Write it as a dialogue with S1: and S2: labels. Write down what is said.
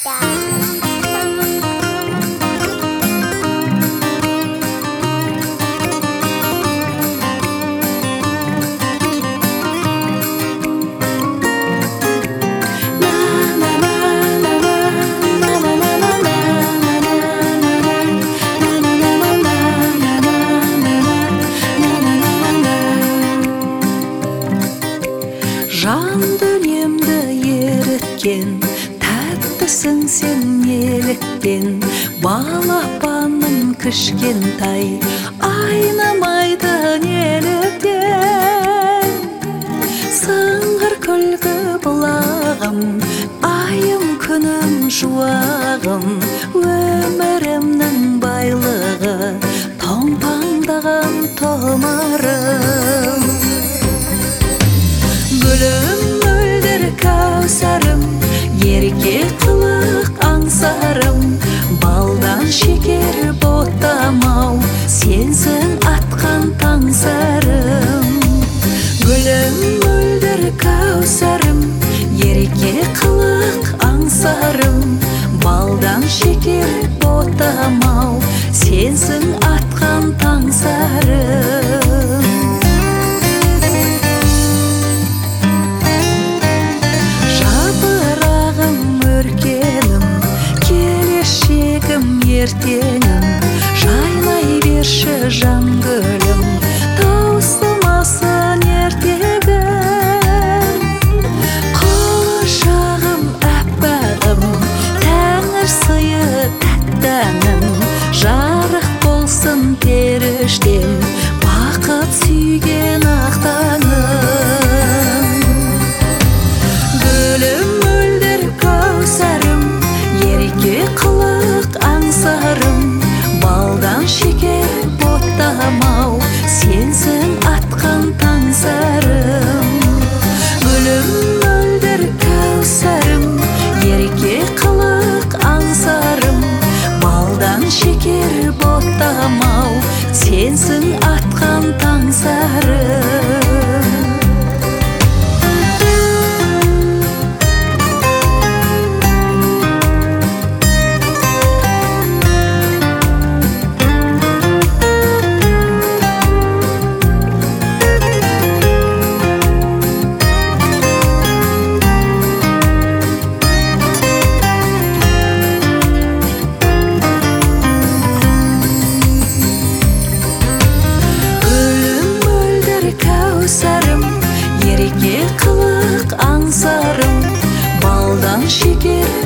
S1: Жан дүниемді еріткен тәттісің сен неліктен, балапаным кішкентай айнымайды неліктен. Сыңғыр күлкі бұлағым, айым күнім жуағым, өмірімнің байлығы томпаңдаған томарым. Гүлім мөлдір кәусәрім, ерке қылық аңсарым, балдан шекер ботамау, сенсің атқан таңсарым. Гүлім мөлдір кәусәрім, ерке қылық аңсарым, балдан шекер ботамау, сенсің атқан таңсарым. Ертеңім жайлай берші жан гүлім, таусылмасын ертегім. Құшағым әппағым, тәңір сыйы тәттәнім, жарық болсын періштем, бақыт сүйген ақтаңым. Гүлім мөлдір кәусәрім, ерке қылық аңсарым, балдан шекер ботамау, сенсің атқан таңсарым. Гүлім мөлдір кәусәрім, ерке қылық аңсарым, балдан шекер ботамау, сенсің атқан таңсарым. Ерке қылық аңсарым, балдан шекер